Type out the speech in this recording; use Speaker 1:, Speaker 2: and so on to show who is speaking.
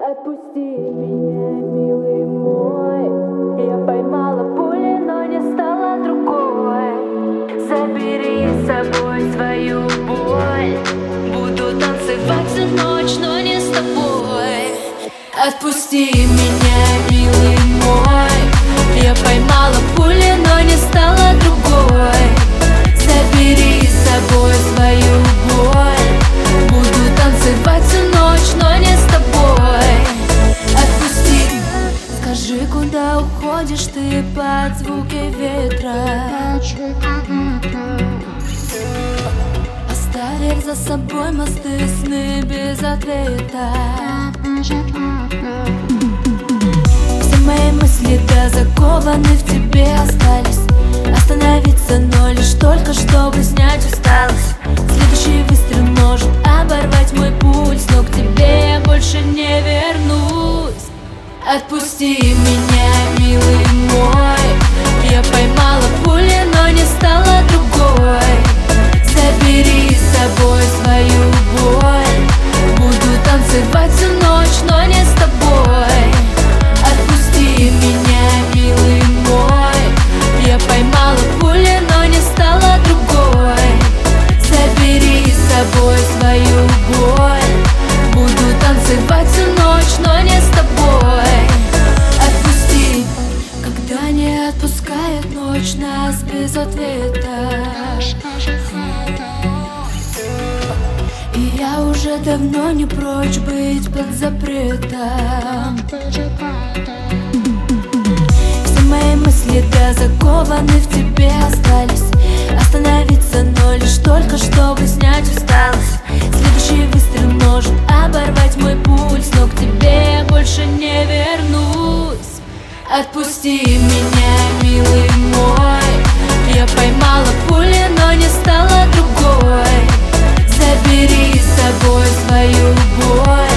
Speaker 1: Отпусти меня, милый мой. Я поймала пули, но не стала другой. Забери с собой свою боль. Буду танцевать всю ночь, но не с тобой. Отпусти меня, милый мой. Я поймала пули, но не стала другой. Забери с собой свою боль. Буду танцевать всю ночь, но не с тобой. Отпусти. Скажи, куда уходишь ты под звуки ветра, оставив за собой мосты, сны без ответа. Все мои мысли закованы в тебе остались. Остановиться, но лишь только, чтобы снять усталость. Следующий выстрел может оборвать мой пульс, но к тебе я больше не вернусь. Отпусти меня, милый мой. Я поймала пули, но не стала другой. Забери с собой свою боль. Буду танцевать всю ночь, но не с тобой. Отпусти меня, милый мой. Я поймала пули, но не стала другой. Забери с собой свою боль. Буду танцевать всю ночь, но не с тобой. Отпусти. Когда не отпускает ночь нас без ответа, и я уже давно не прочь быть под запретом. Все мои мысли закованы в тебе остались. Остановиться, но лишь только, чтобы снять усталость. Следующий выстрел может оборвать мой пульс, но к тебе я больше не вернусь. Отпусти меня, милый мой. Я поймала пули, но не стала другой. Забери с собой свою боль.